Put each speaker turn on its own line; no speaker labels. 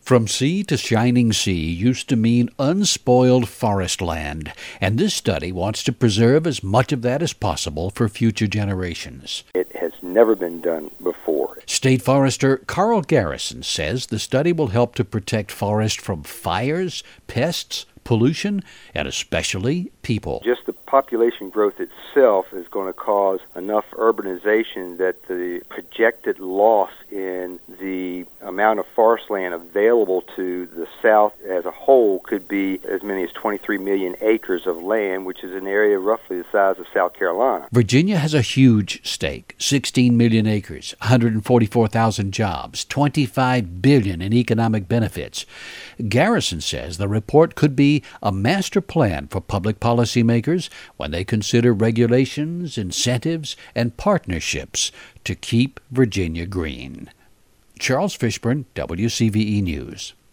From sea to shining sea used to mean unspoiled forest land, and this study wants to preserve as much of that as possible for future generations.
It has never been done before.
State Forester Carl Garrison says the study will help to protect forest from fires, pests, pollution, and especially people.
Just the population growth itself is going to cause enough urbanization that the projected loss in the amount of forest land available to the South as a whole could be as many as 23 million acres of land, which is an area roughly the size of South Carolina.
Virginia has a huge stake, 16 million acres, 144,000 jobs, $25 billion in economic benefits. Garrison says the report could be a master plan for public policymakers when they consider regulations, incentives, and partnerships to keep Virginia green. Charles Fishburne, WCVE News.